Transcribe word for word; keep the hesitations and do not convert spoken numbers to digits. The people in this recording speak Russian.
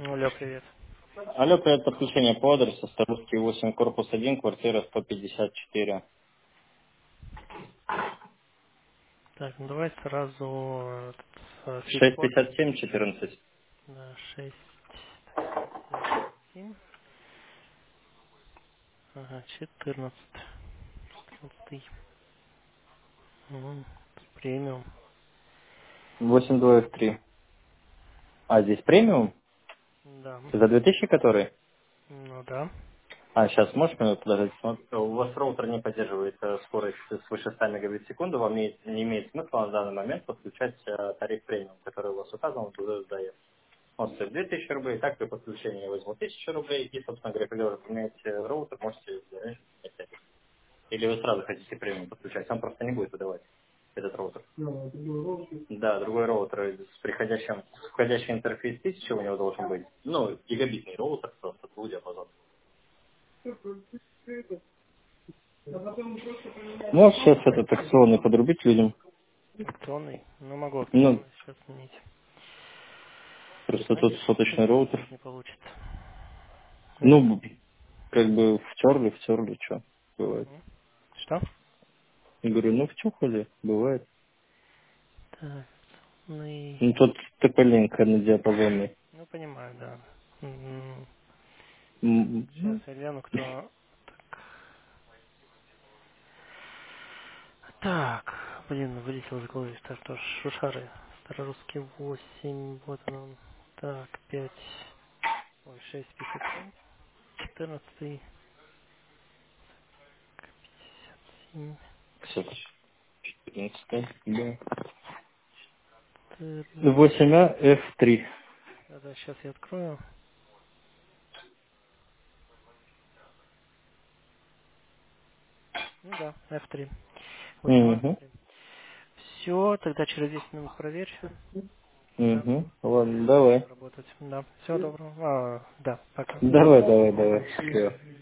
Алло, привет. Алло, привет, подключение по адресу Старушки восемь, корпус один, квартира сто пятьдесят четыре. Так, ну давай сразу этот, э, шесть фит-код. пятьдесят семь четырнадцать. Да, шесть, семь, ага, четырнадцать. четырнадцатый. М, Премиум. восемь двоек три. А, здесь премиум? Да. За две тысячи который? Ну да. А, сейчас, можешь минуту подождать? Вот, у вас роутер не поддерживает э, скорость свыше ста мегабит в секунду. Вам не, не имеет смысла на данный момент подключать э, тариф премиум, который у вас указан в ДСДФ. Он стоит две тысячи рублей, так при подключении я возьму тысячу рублей, и, собственно говоря, когда вы поменяете роутер, можете заряжать. Или вы сразу хотите премиум подключать, он просто не будет выдавать этот роутер. Да, другой роутер с приходящим, с входящий интерфейс тысяча у него должен быть. Ну, гигабитный роутер просто, двух диапазон. Можешь сейчас этот акционный подрубить людям? Акционный. Ну могу Ну, акционный сейчас сменить. просто тут Надеюсь, соточный надеюсь, роутер. сейчас не получится. Надеюсь. Ну, как бы втерли, втерли, что бывает. М? Что? Я говорю, ну втюхали, бывает. Так, акционный. Ну, тут ТП-линк однодиапазонный. Ну понимаю, да. М, М, Сейчас ну, я гляну, кто. Так, блин, вылетел из головы, так что Шушары. Старорусский восемь, вот он. Так, пять, ой, шесть, пятьдесят семь, четырнадцатый, семь, все, четырнадцать, да. четырнадцать. восемь а эф три. Да, сейчас я открою. Ну да, эф три. восемь а эф Угу, три. Все, тогда через десять минут проверь. Да, угу. Ладно, должен давай. работать. Да, всего доброго. А, да, пока. Давай, давай, давай. Всё.